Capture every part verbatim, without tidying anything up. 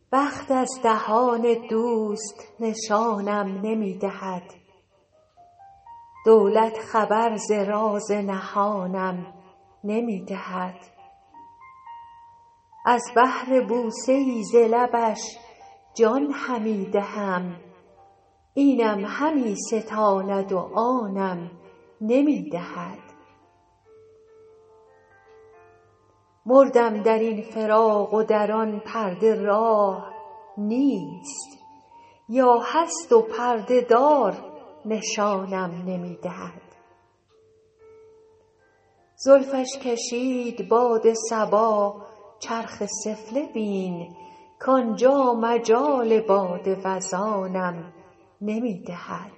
بخت از دهان دوست نشانم نمی دهد، دولت خبر ز راز نهانم نمی دهد. از بهر بوسه ای ز لبش جان همی دهم، اینم همی ستاند و آنم نمی دهد. مردم در این فراق و در آن پرده راه نیست، یا هست و پرده دار نشانم نمی دهد. زلفش کشید باد صبا چرخ سفله بین، کآنجا مجال باد وزانم نمی دهد.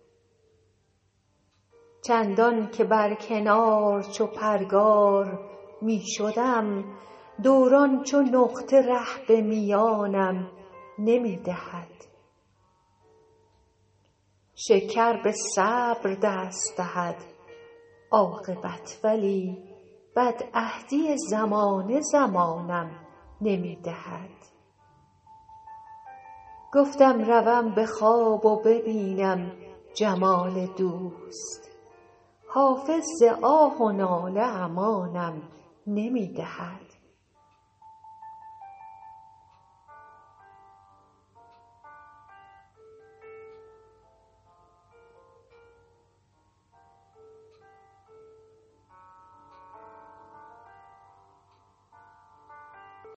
چندان که بر کنار چو پرگار می شدم، دوران چو نقطه ره به میانم نمی دهد. شکر به صبر دست دهد عاقبت، ولی بدعهدی زمانه زمانم نمی دهد. گفتم روم به خواب و ببینم جمال دوست، حافظ ز آه و ناله امانم نمی دهد.